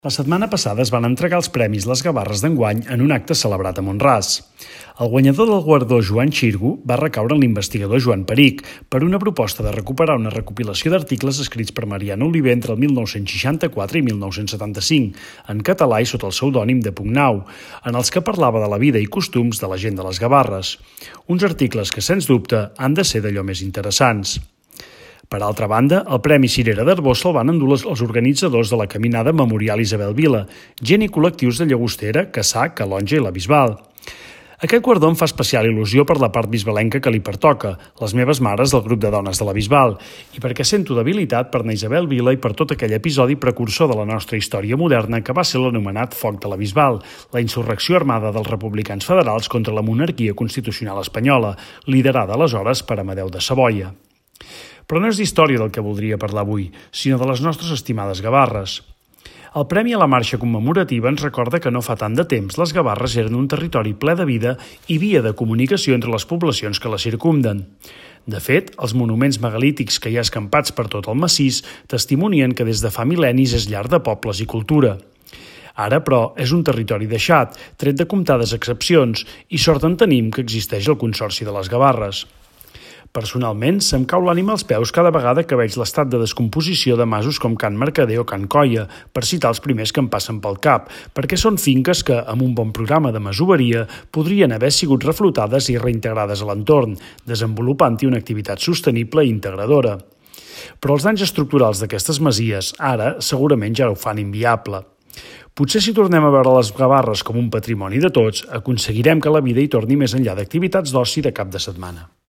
La setmana passada es van entregar els premis Les Gavarres d'enguany en un acte celebrat a Mont-ras. El guanyador del guardó Joan Xirgu va recaure en l'investigador Joan Perich per una proposta de recuperar una recopilació d'articles escrits per Mariano Oliver entre el 1964 i 1975, en català i sota el pseudònim de Pugnau, en els que parlava de la vida i costums de la gent de les Gavarres. Uns articles que, sens dubte, han de ser d'allò més interessants. Per altra banda, el Premi Cirera d'Arbós se'l van endur els organitzadors de la Caminada Memorial Isabel Vila, gent i col·lectius de Llagostera, Cassà, Calonja i la Bisbal. Aquest guardó em fa especial il·lusió per la part bisbalenca que li pertoca, les meves mares del grup de dones de la Bisbal, i perquè sento debilitat per na Isabel Vila i per tot aquell episodi precursor de la nostra història moderna que va ser l'anomenat Foc de la Bisbal, la insurrecció armada dels republicans federals contra la monarquia constitucional espanyola, liderada aleshores per Amadeu de Savoia. Però no és d'història del que voldria parlar avui, sinó de les nostres estimades Gavarres. El Premi a la Marxa Commemorativa ens recorda que no fa tant de temps les Gavarres eren un territori ple de vida i via de comunicació entre les poblacions que la circumden. De fet, els monuments megalítics que hi ha escampats per tot el massís testimonien que des de fa mil·lennis és llar de pobles i cultura. Ara, però, és un territori deixat, tret de comptades excepcions, i sort en tenim que existeix el Consorci de les Gavarres. Personalment, se'm cau l'ànima als peus cada vegada que veig l'estat de descomposició de masos com Can Mercader o Can Coia, per citar els primers que em passen pel cap, perquè són finques que, amb un bon programa de masoveria, podrien haver sigut reflotades i reintegrades a l'entorn, desenvolupant-hi una activitat sostenible i integradora. Però els danys estructurals d'aquestes masies, ara, segurament ja ho fan inviable. Potser si tornem a veure les Gavarres com un patrimoni de tots, aconseguirem que la vida hi torni més enllà d'activitats d'oci de cap de setmana.